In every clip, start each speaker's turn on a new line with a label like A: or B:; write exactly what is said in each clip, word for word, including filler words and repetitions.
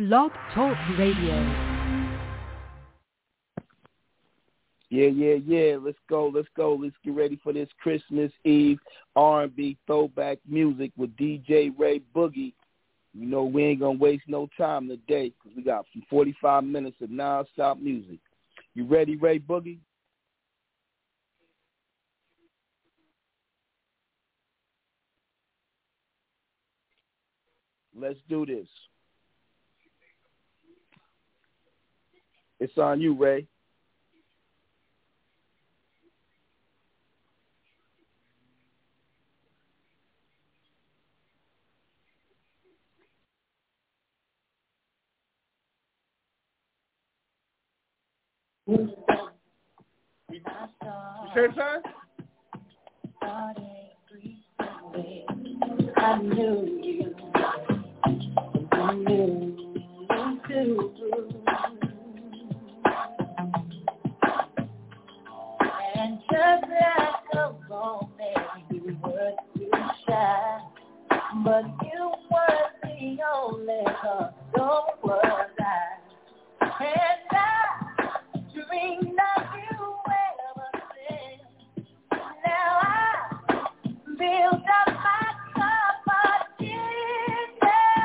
A: Blog Talk Radio.
B: Yeah, yeah, yeah. Let's go, let's go. Let's get ready for this Christmas Eve R and B throwback music with D J Ray Boogie. You know, we ain't going to waste no time today because we got some forty-five minutes of non-stop music. You ready, Ray Boogie? Let's do this. It's on you, Ray.
C: You say son? I knew you. I knew you too. And just like a moment, you were too shy. But you were the only one, so was I. And I dreamed of you ever since. Now I built up my cup of tears.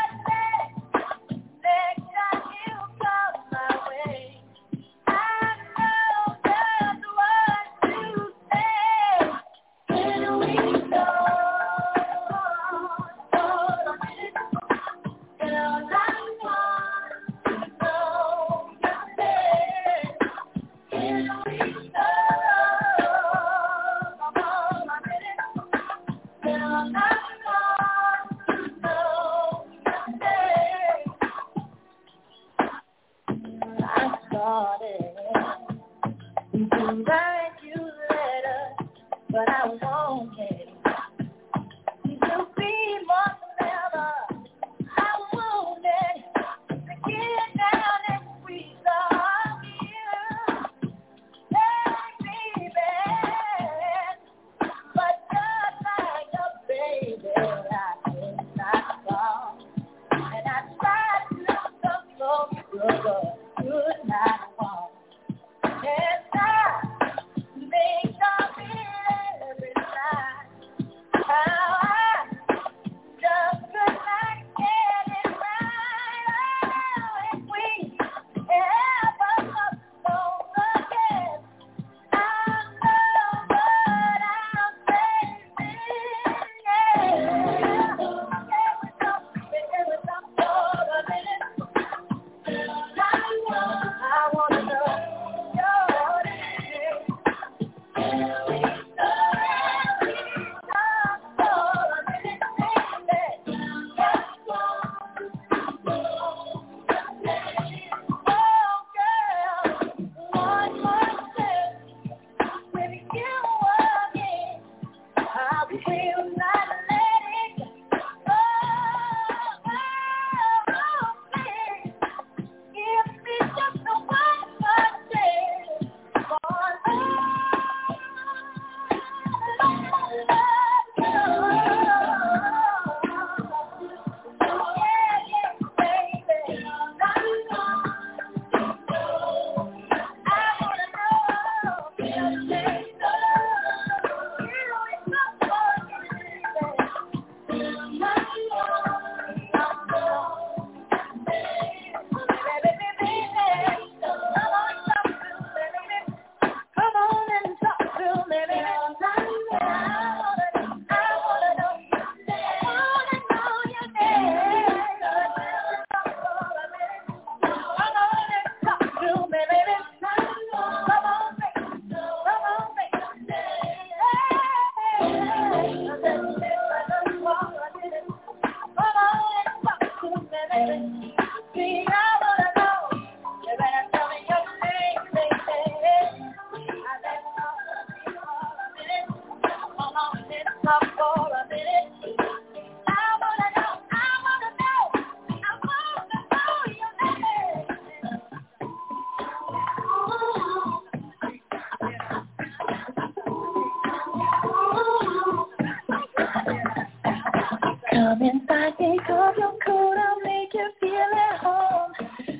C: Next time you come my way, I know just what to say. Can we go for a minute? Girl, I want to know your name. Can we go for a minute? Girl, I want to know your name. I started to write you letters, but I wanted to be more than ever. I wanted to get down and squeeze on you, baby. But just like a baby, I could not fall, and I tried to come closer, but could not walk. And I think of it every night.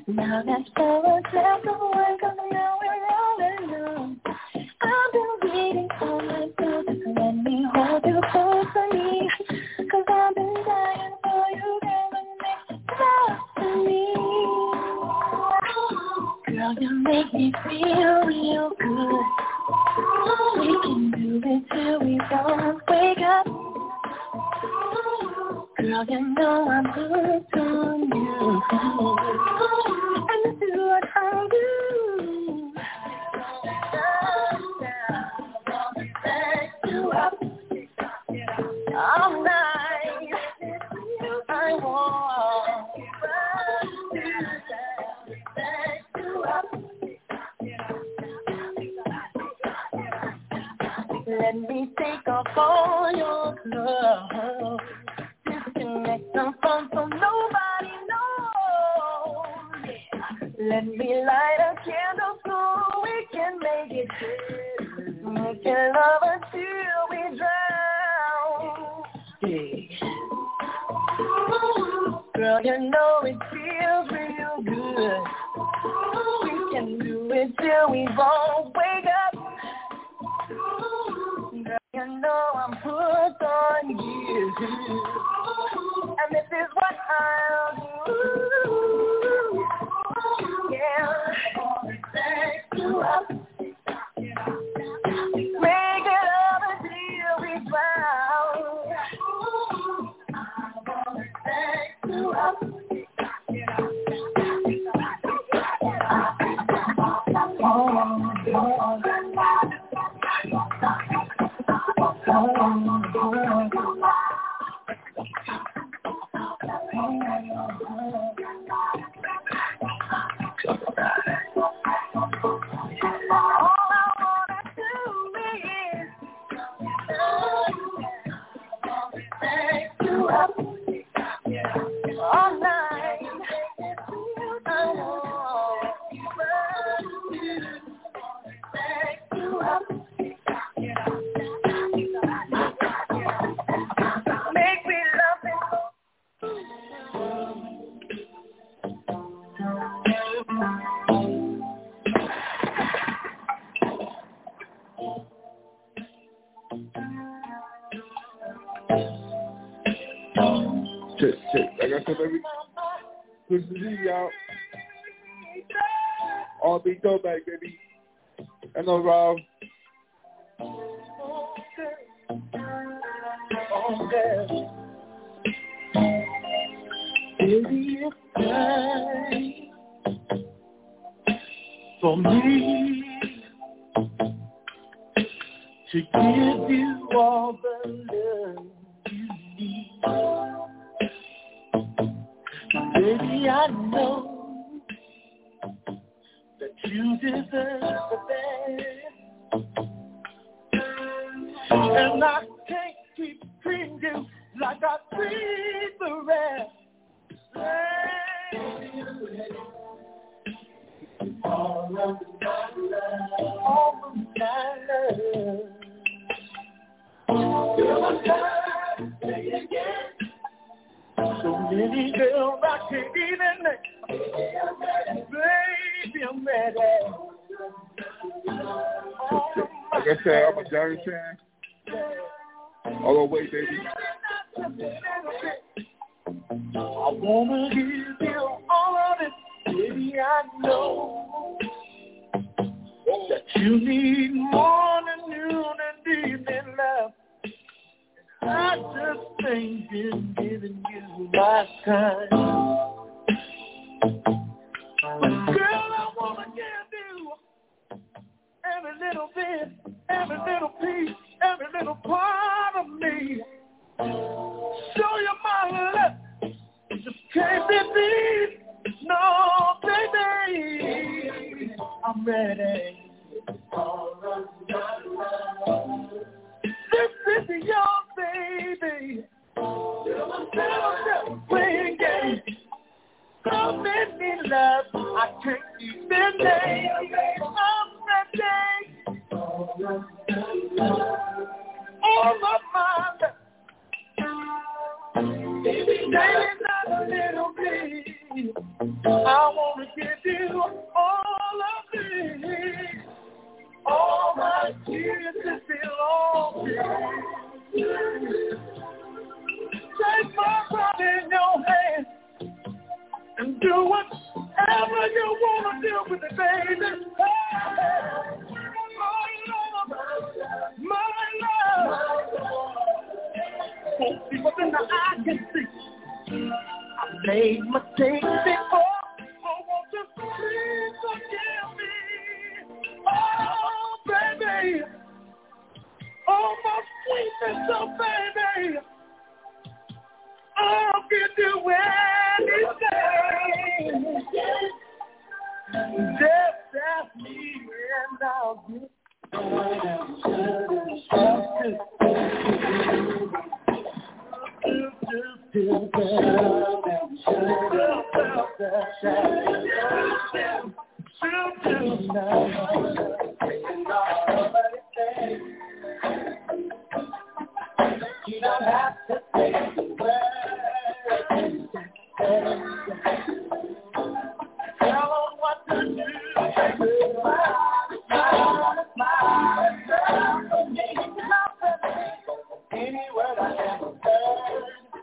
C: Now that's for a step away, cause now we're all alone. I've been waiting all night to let me hold you close to me, cause I've been dying for you, girl, and make love to me. Girl, you make me feel real good. We can do it till we don't wake up. Girl, you know I'm hooked on you. And this is what I'll do. All night, I want let me take off all your clothes. Disconnect them from so nobody knows. Let me light a candle so we can make it good. Making love until we drown. Yeah. Girl, you know it feels real good. We can do it till we won't wake up. Girl, you know I'm hooked on you. And this is what I'll do. Yeah. Sex you up. Make it up until we found. I wanna sex you up.
A: Check, check. Like I said, baby. Christmas Eve, y'all. R and B throwback, baby. I know, Rob.
C: Baby, it's time for me to give you all the love you need. Baby, I know that you deserve the best, and I can't keep treating you like I treat the rest. All of my love, all of my love. You're my time, say it again. So many girls I can't even name. Baby, I'm ready.
A: Like I said, I'm a Giants fan. All the way, baby.
C: I wanna give you all of it, baby. I know that you need morning, noon, and evening love. I just ain't been giving you my time. Girl, I wanna give you every little bit, every little piece, every little part of me. Show you my love. Just can't be beat. No, baby, I'm ready. This is your baby. You're playing games. So many love, I can't keep it name. I'm ready. All of my love. Baby, not a little bit. I want to give you all of me. All my tears that belong to you. Take my heart in your hand and do whatever you want to do with it, baby. My love, my love. Won't see what's in the eye can see. I made mistakes before. Oh, won't you please forgive me? Oh, baby. Oh, my sweetness, oh, baby. I'll give you anything. Just ask me and I'll give you don't have to say the word. Tell them what to do. Smile, smile, smile for me. Any word I ever heard.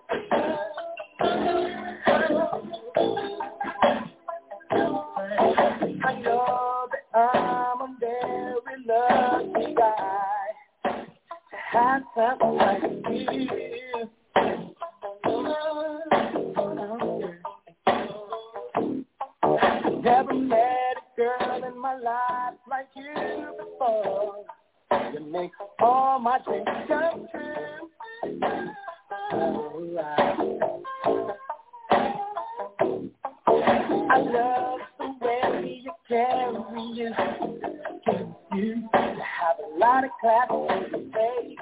C: I know that I'm a very lucky guy to have someone like you. Never met a girl in my life like you before. You make all my dreams come true. I love the way you carry you. You have a lot of class in your face.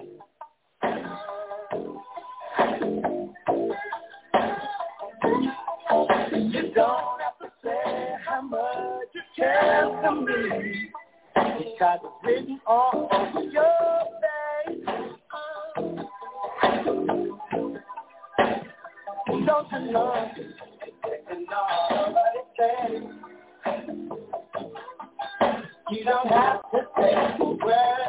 C: You don't have to say how much you care for me, because it's written all over your face. Don't you know, and all what it says. You don't have to say a word.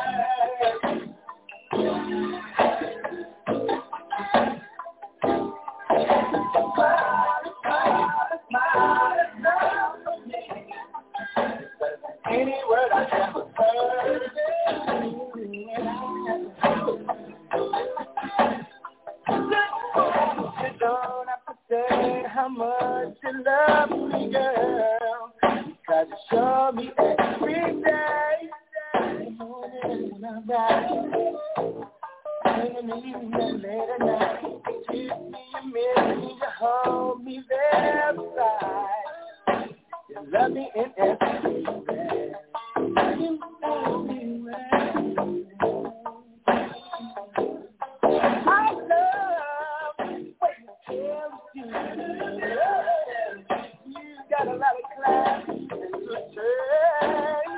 C: Any word I ever heard. You don't have to say how much you love me, girl, because you show me every day. Morning when I rise, in the evening and late at night, you kiss me, you miss me, you hold me there beside. You love me in every way. In every way. I love the way you carry you. You got a lot of class and good taste.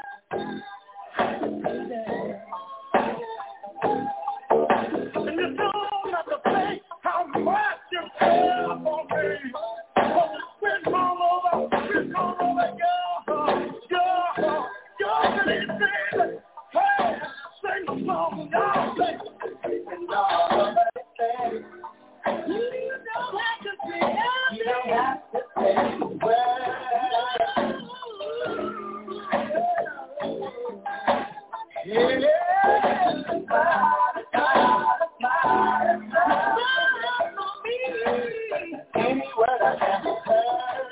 C: And you don't have to say how much you care for me. But it's been all over, it's all over, girl. Girl, girl, baby. Hey, sing a song, y'all sing. And all of it says, you don't have to say, you don't have to say a word. Yeah. Any word I ever heard.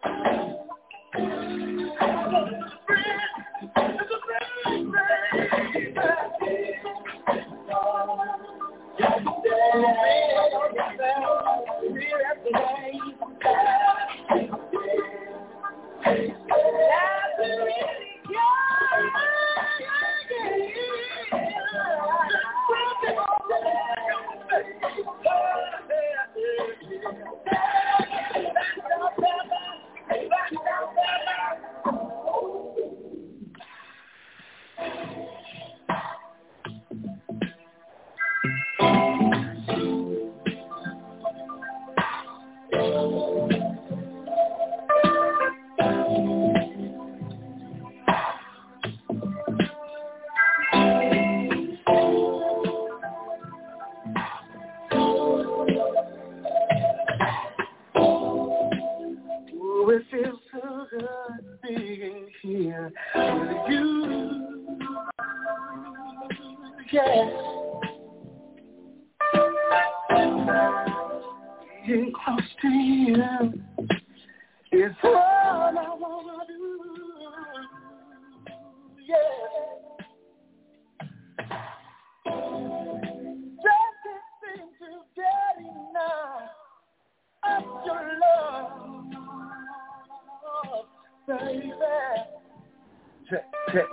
C: It's a friend, baby. Oh, it feels so good being here with you. Yeah. Being close to you is all I wanna do. Yeah. Just can't seem to get enough of your love, baby.
A: Check, check.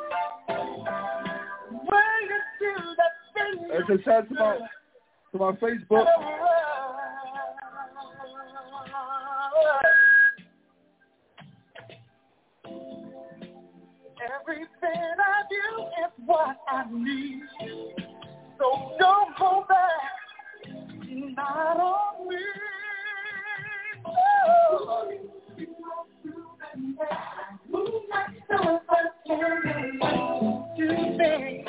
C: When you do that thing,
A: it's a shout to my, to my Facebook.
C: Everything I do is what I need. So don't hold back, not on me. Oh. Move myself again to me.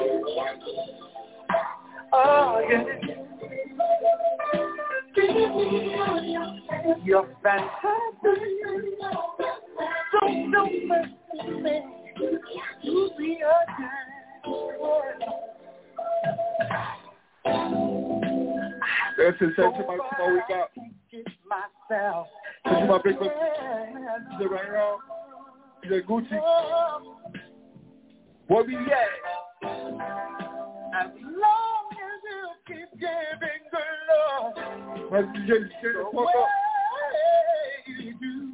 C: Oh, yeah. You're fantastic. Don't, don't mess with me. You be
A: That's a shout to my, to my week out. To my big book. Is it right now? Is it Gucci? Where we at?
C: As long as you keep giving good love,
A: Let's just get the fuck up.
C: you do.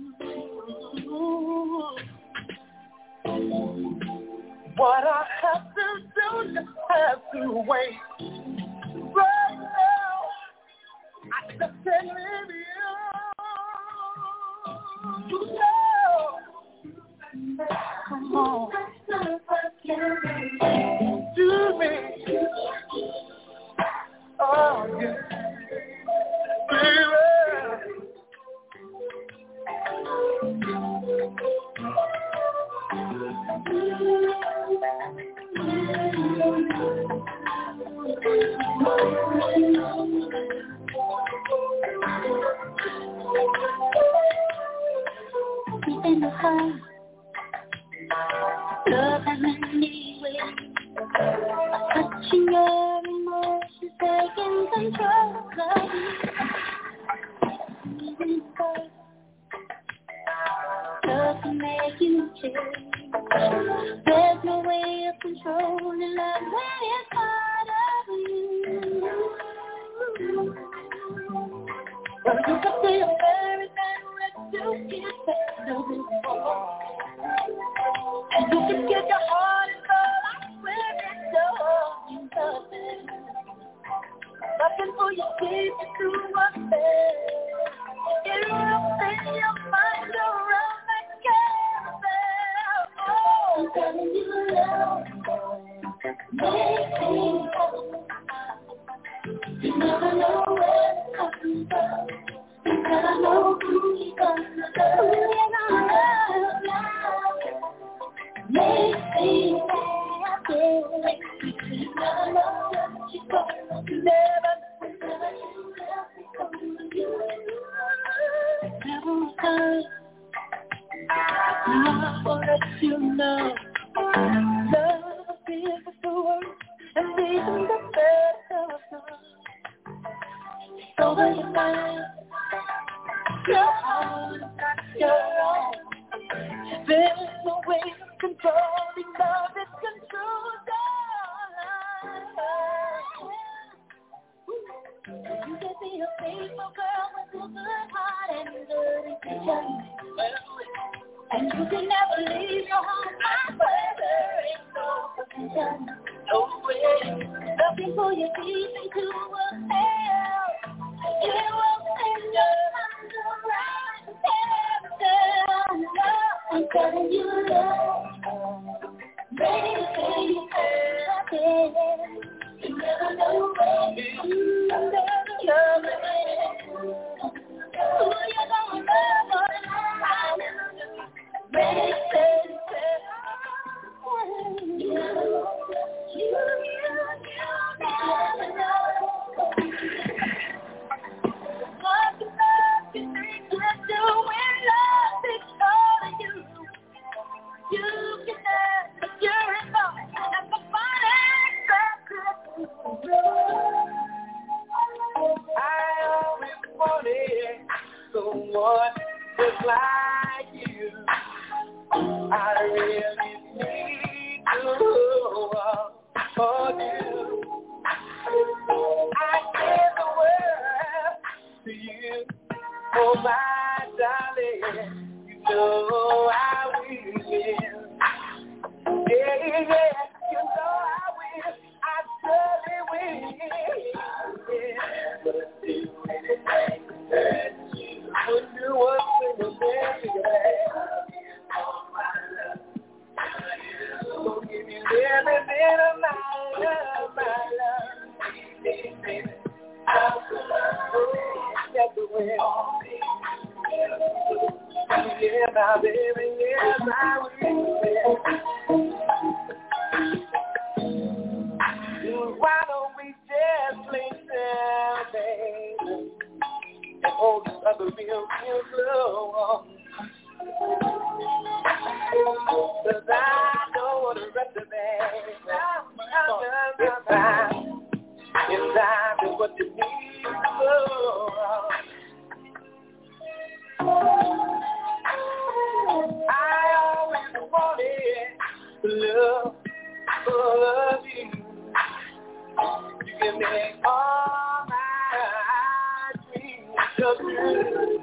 C: What I have to do, just have to wait. Right now, I just can't leave you. No. Come on. Do me. Oh, yeah. Baby. In the heart, love has many ways. Touching your emotions, taking control of you. Even though love can make you change, there's no way of controlling love when it's part of you. But you can feel very bad when you get back to this world. And you can get your heart and soul, I swear it's all nothing. Nothing for your kids to do a thing. It will take your mind around that carousel. Oh, I'm telling you love, make things happen. You never know where it's coming from. You never know who you're gonna love. Who you're gonna love now. Make things happen. You never know what you're gonna do. Never, never you love me come to you. Never come. I wanna let you know. Love is the word and even the best of us. So when you find your heart, your own, there's no way of controlling love. It controls us. You can be a faithful girl with a good heart and good intentions. And you can never leave your home where there ain't no protection. No way. Nothing for you deep into a hell. It won't send your mind around and down. I'm telling you love. Make things happen. You never know when you never love it. Who you gonna love or not? Make things happen. You never know. You, you, you never know. What the love you think you're doing, love is for you. I give the world to you, oh my darling. You know I will. Yeah, yeah, you know I will. I surely will. Yeah, but do anything that you would do one single thing. Oh my love. So give you every bit of my love, my love. Baby, baby, I'll step away. Yeah, my baby, yes, I will. Why don't we just lay down, baby, and hold each other real, real slow? Cause I know what the rest of it is. It's time, it's time to what you need to know. I always wanted to love, to love you. You can make all my dreams come true.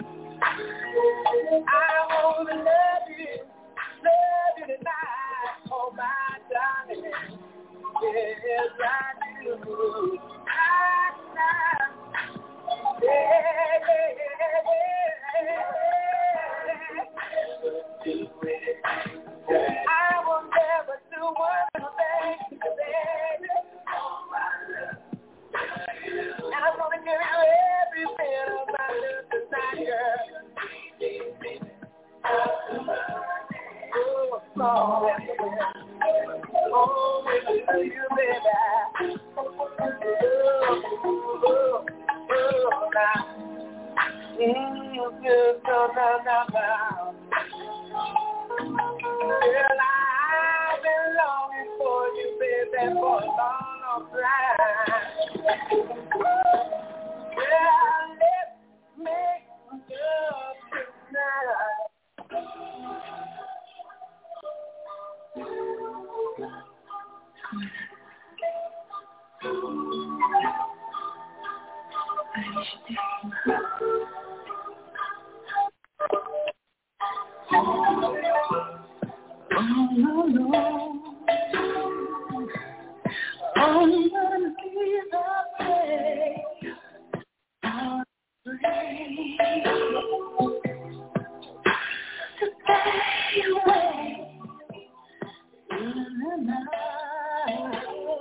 C: I want to love you, love you tonight, oh my darling. Yes, I do. I, I, yeah, yeah, yeah. I will never do one thing, baby. And I'm gonna give you every bit of my love tonight, girl. Oh, oh, oh, oh, you, baby. Oh, oh, oh, now. Mm, good, so now, now, now. Girl, I've been longing for you, baby, for a long, long time. Well, let's make love tonight. Oh, no, no. I'm gonna give up faith. I'll pray to stay away in the night.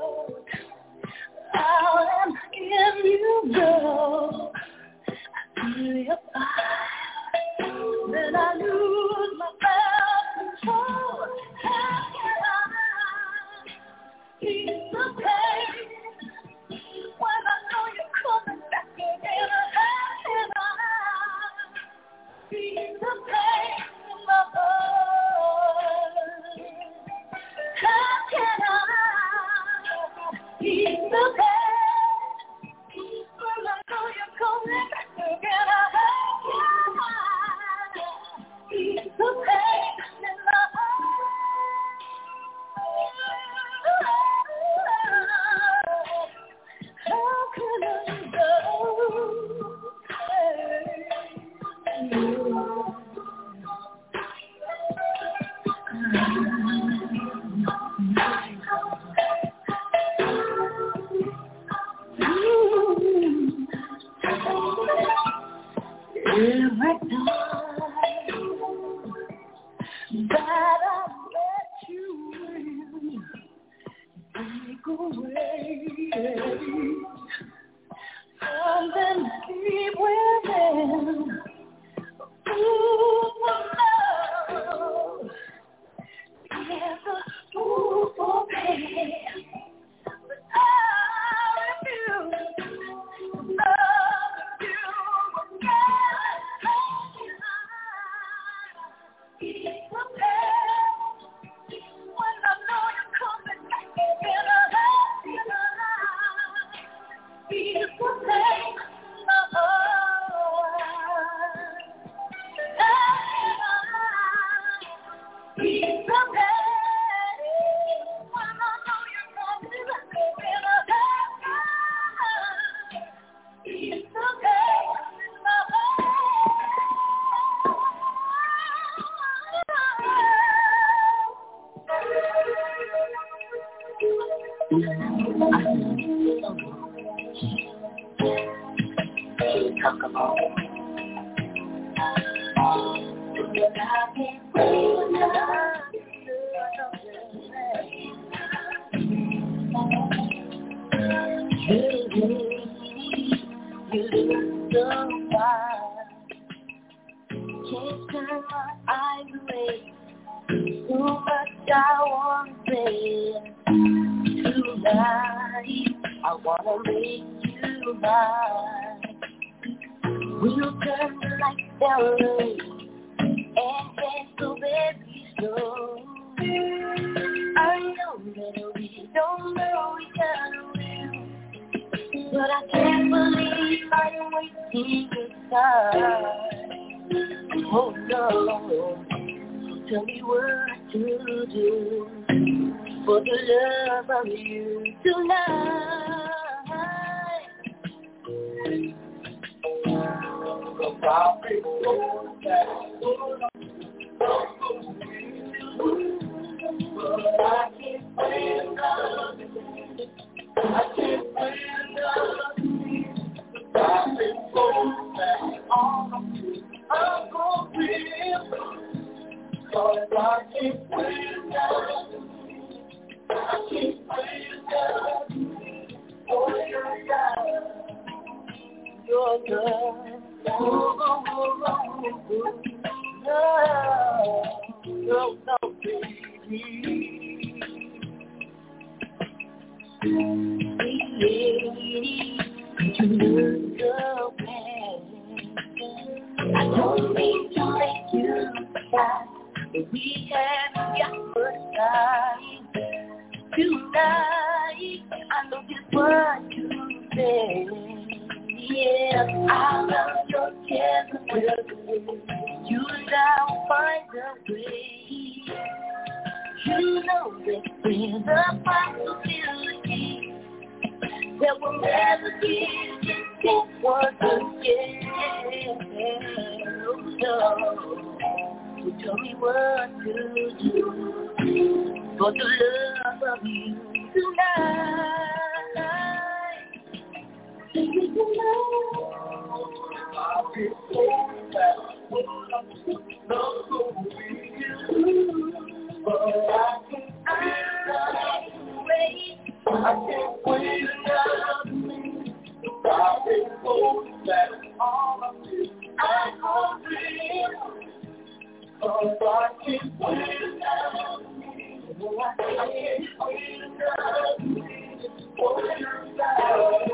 C: I'll ask if you go. I feel your fire. Then I lose my self-control. How can I ease the pain when I know you're coming back again? How can I ease the pain in my heart? How can I ease the pain when I know you're coming back again? How can I ease the pain in my heart? How can I go? Every time that I let you in, take away something deep within. Ooh, love is a fool for pain, but I refuse to love you again. It's a pain when I know you're coming back again. It's a pain, It's a pain when I know you're coming back. Talk about it. You look so fine. Can't turn my eyes away. Too much I want to say. Tonight I wanna make you mine. We'll turn the lights down low and dance so very slow. I know that we don't know each other well, but I can't believe I'm wasting your time. Oh no, tell me what to do for the love of you tonight. I'll be so sad. I can't find love. I can't find love. I've been so sad. I'm gonna feel, 'cause I can't find love. I can't find love. Oh, your love, your love. Oh, oh, oh, oh, no, no, no, baby. Sweet lady, you look so bad. I don't mean to make you cry, but we have got first time. Tonight, I know just what to say. Yeah, I love your care. You now find a way. You know that there's a possibility that we'll never get this once again. So, so tell me what to do for the love of you tonight. I'll be so sad, love so with you, but I can't wait, I can't wait another minute. I'll be so sad, all of you, I'm gonna feel, 'cause I can't wait another minute. I can't wait another minute for your love.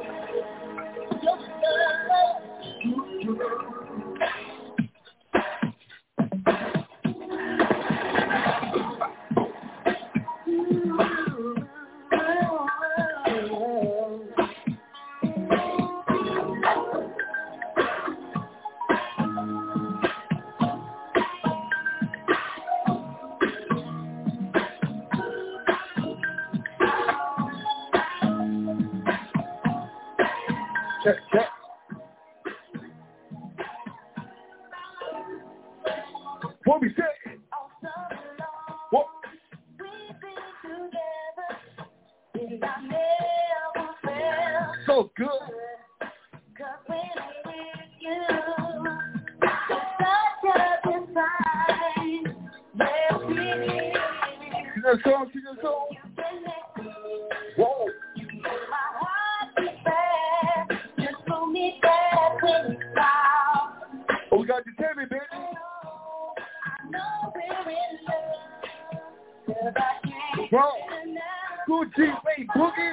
A: Check, check. What we say? What? So good. Sing that song, sing that song. Whoa. Oh, we got the Tammy, baby. Bro, good G, wait, Boogie.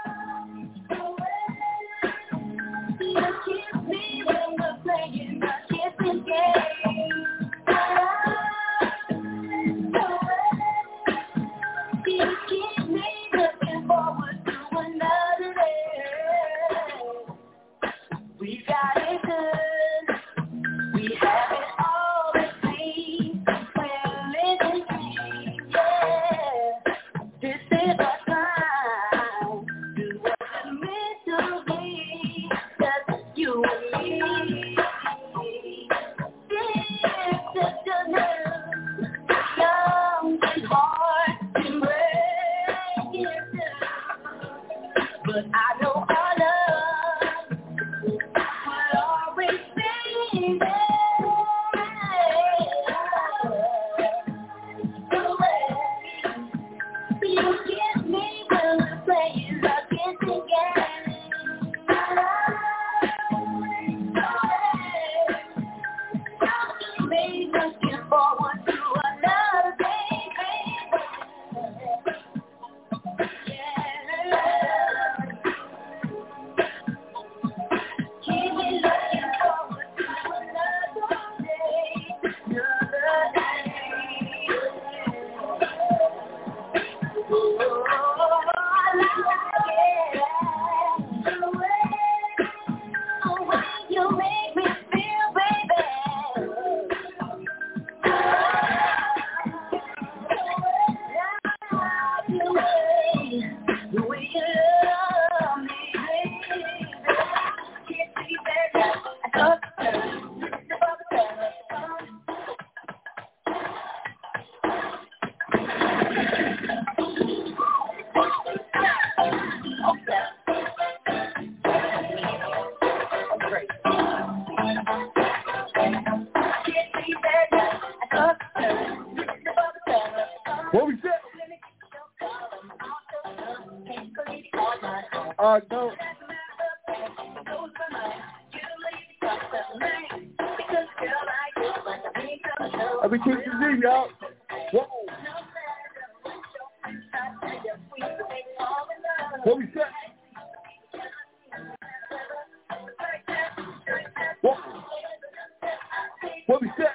A: We got it good. We have it all the same. We're living dreams, yeah. This is our time. Do what it's meant to be. That's you and me. This is just a love, young and hard and brave.
D: What we said? Uh, no. Let me keep the Z, y'all. Whoa. What we said? What? What we said?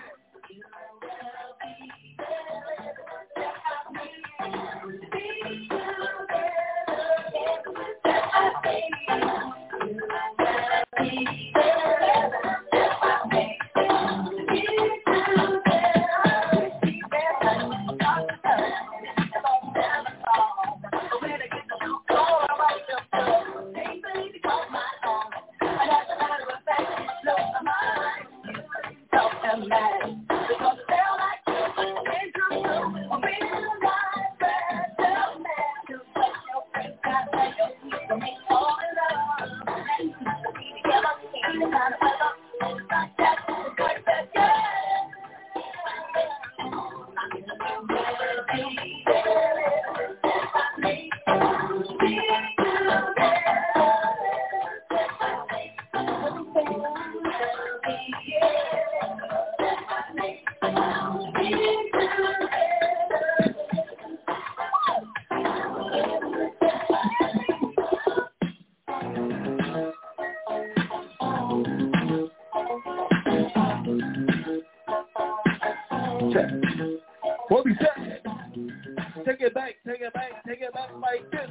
D: What we said? Take it back, take it back, take it back like this.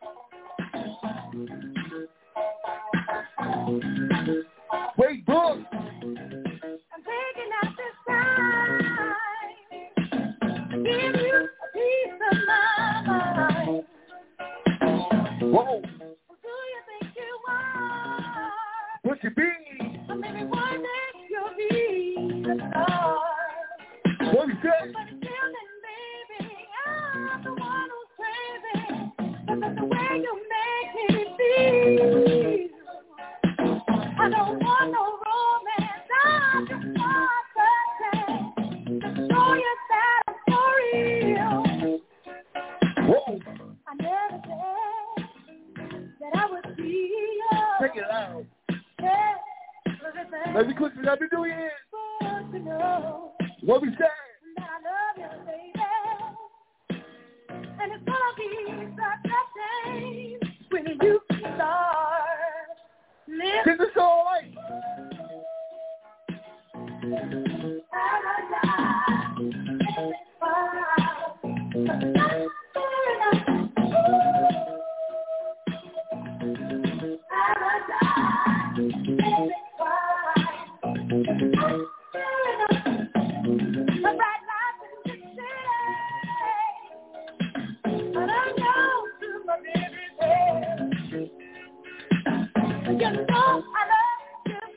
D: Wait, book.
C: I'm taking out this time to give you a piece of my mind.
D: Whoa.
C: Who do you think you are?
D: What you be?
C: Or maybe one day you'll be the star.
D: What we said?
C: But until then, baby, I'm the one who's crazy. Because the way you make me feel, I don't want no romance. I just want something to show you that I'm for real.
D: Whoa.
C: I never said that I would be yours.
D: Take it out.
C: Yeah, everything
D: Let me quickly, let me do it.
C: good to know.
D: What we said?
C: I love you, baby. And it's gonna be such a shame when you start living.
D: Get this all right.
C: You know I love you,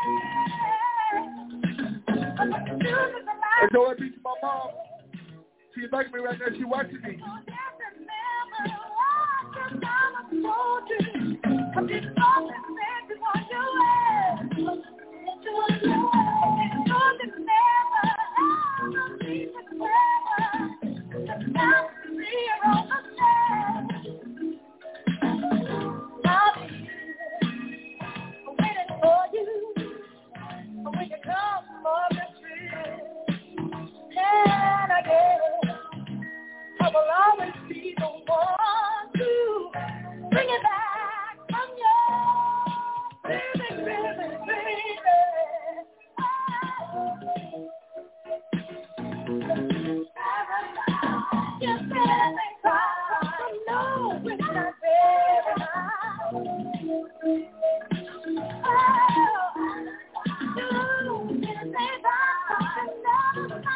C: baby.
D: And know what beats my mom? She invited me right now. She watching me.
C: I will always be the one to bring it back from you, baby, baby, baby. You said they cry, no, we're not very high. Oh, you said they cry, no, I'm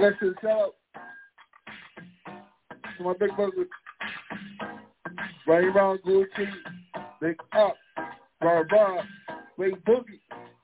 D: that shit, shout out to my big brother, Ray Round Gucci, Big Up, Rah Rah, Ray Boogie.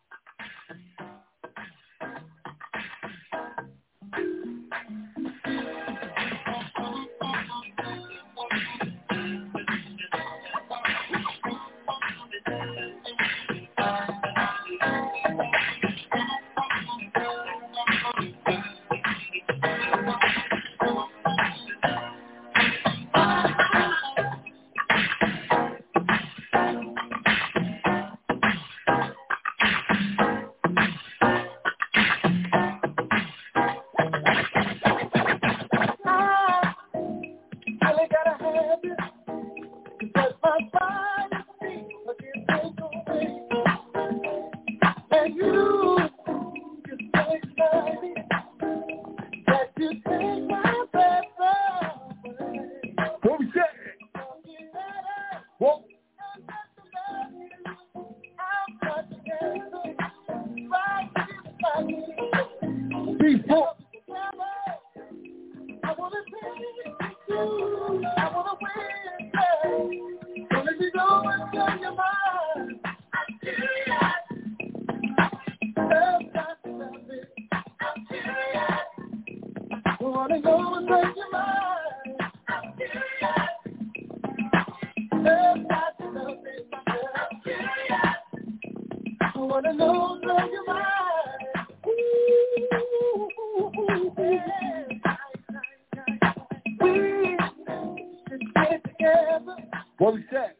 D: What we said?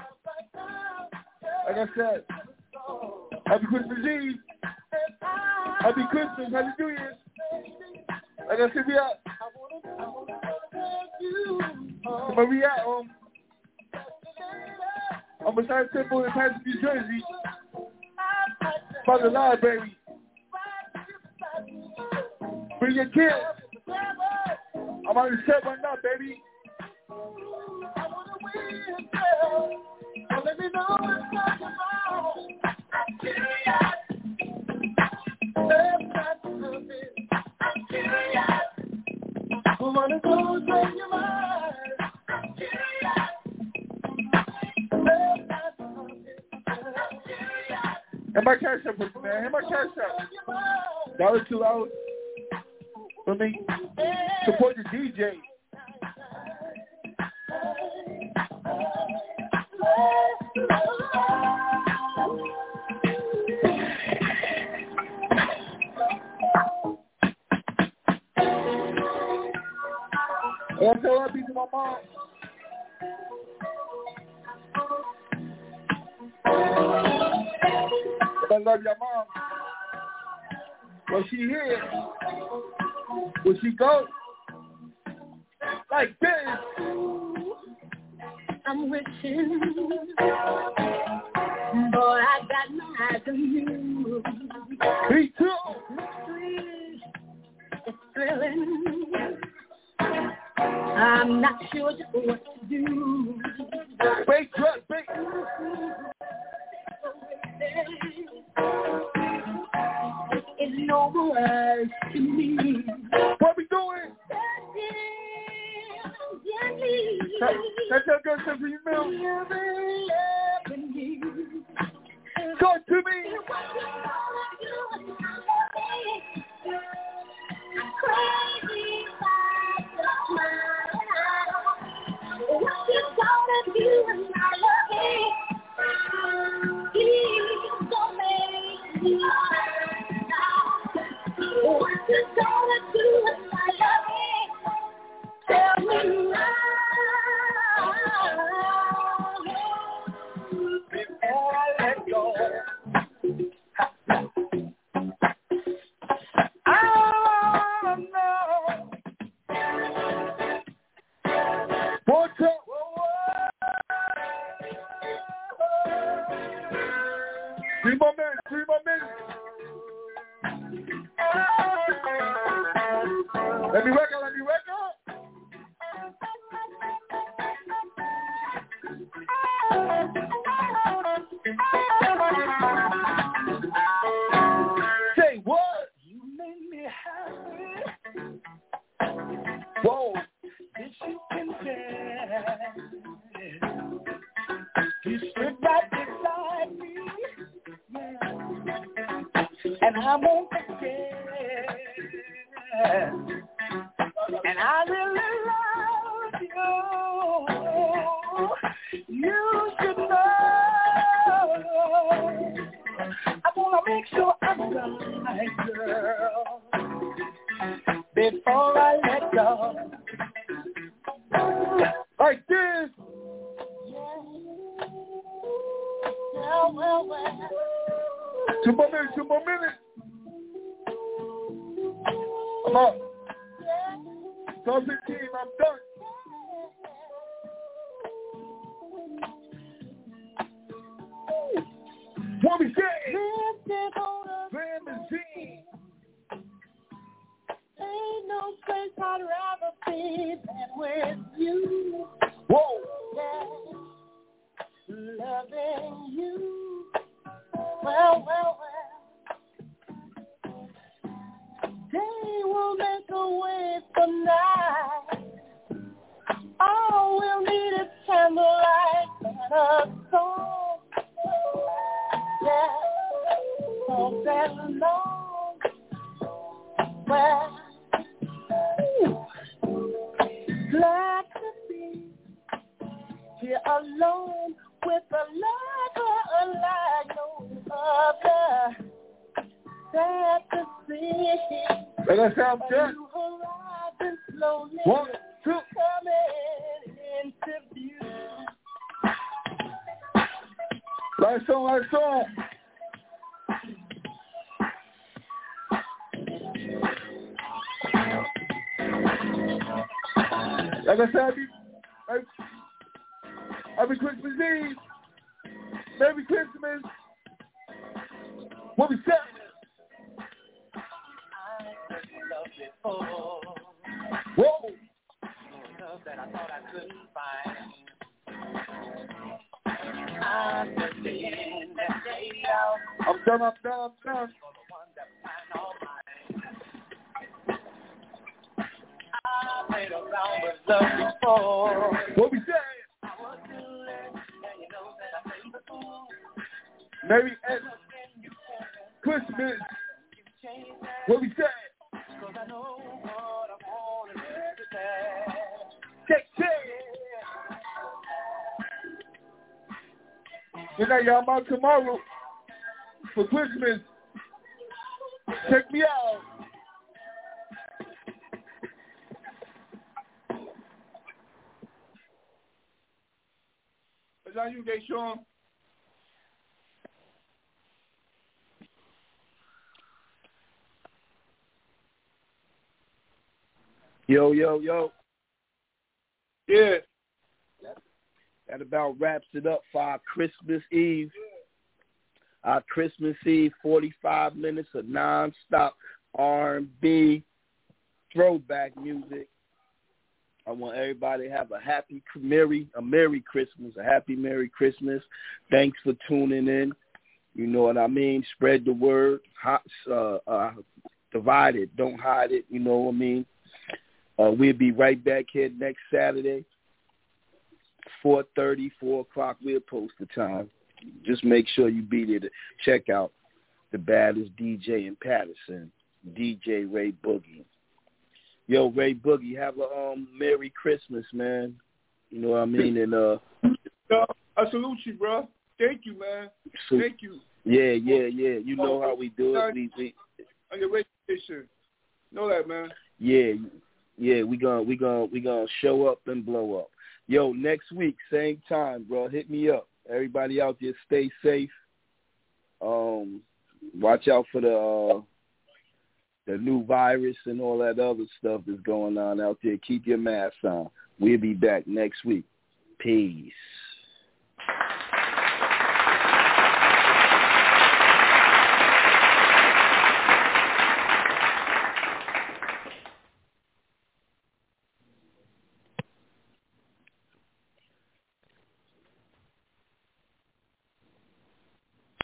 D: Like I said, Happy Christmas Eve. Happy Christmas. Happy New Year's. Like I said, we out. But we out. Um, I'm beside Temple in Pasadena, New Jersey. By the library. Bring your kids. I'm on the set right now, baby. Let me know what's talking about. I'm curious. Love not to love it. I'm curious. I wanna go take your mind. I'm curious. Love not to love it. I'm curious. And my cash up, man. And my cash up. Dollar two dollars for me. Support the D J. I'm so happy to my mom. I love your mom. Will she here? Will she go? Like this.
C: I'm wishing, boy, I got my eyes on you.
D: Me too.
C: It's thrilling. I'm not sure just what to do.
D: Wait, just wait.
C: It's no words to me.
D: What we doing? That's how good for you, Mel. Talk to me.
C: I'm crazy about your smile. What you gonna do when I love you? Please don't make me laugh. What you gonna do when I love you? Tell me now. Before I let go.
D: Three more minutes, three more minutes. Let me work on, let me work on. Say what?
C: You make me happy. I won't forget. And I really love you. You should know. I wanna make sure I'm right, girl, before I let go.
D: Like this.
C: Well, well, well.
D: Two more minutes, two more minutes. I'm up. twelve fifteen, I'm done. What we say? Limousine.
C: Ain't no place I'd rather be than with you.
D: Whoa.
C: Yeah. Loving you. Well, well, well. Day will make a way for night. All we'll need is candlelight and a song. Yeah. So that long. Well, glad to be here alone with a lover unlike no other. Sad to see
D: Let us have
C: a
D: done.
C: new horizon slowly
D: One, two.
C: coming into view.
D: Last song, last song. Like I said, happy, happy Christmas Eve. Merry Christmas. What we say? Whoa.
C: Love that I thought I couldn't find. I'm just laying that day out.
D: I'm done, I'm done, I'm done.
C: For the one that find all mine. I played around with love before.
D: What we say?
C: I was feeling, and you know that I played the fool.
D: Merry Christmas. What we say?
C: Cause I know what I want to say.
D: Check, check. Good night, y'all. I'm out tomorrow for Christmas. Check me out. Is that you, Deshaun?
B: Yo, yo, yo.
D: Yeah.
B: That about wraps it up for our Christmas Eve. Our Christmas Eve, forty-five minutes of nonstop R and B, throwback music. I want everybody to have a happy, merry, a Merry Christmas, a happy Merry Christmas. Thanks for tuning in. You know what I mean? Spread the word. Hot, uh, uh, divide it. Don't hide it. You know what I mean? Uh, we'll be right back here next Saturday, four thirty, four o'clock. We'll post the time. Just make sure you be there to check out the baddest D J in Patterson, D J Ray Boogie. Yo, Ray Boogie, have a um, Merry Christmas, man. You know what I mean? And uh,
D: uh, I salute you, bro. Thank you, man.
B: so,
D: Thank you.
B: Yeah, yeah, yeah. You know how we do it. We, we,
D: on your radio station. Know that, man.
B: Yeah, yeah. We gonna we gonna we gonna show up and blow up. Yo, next week, same time, bro. Hit me up. Everybody out there, stay safe. Um, watch out for the uh, the new virus and all that other stuff that's going on out there. Keep your mask on. We'll be back next week. Peace.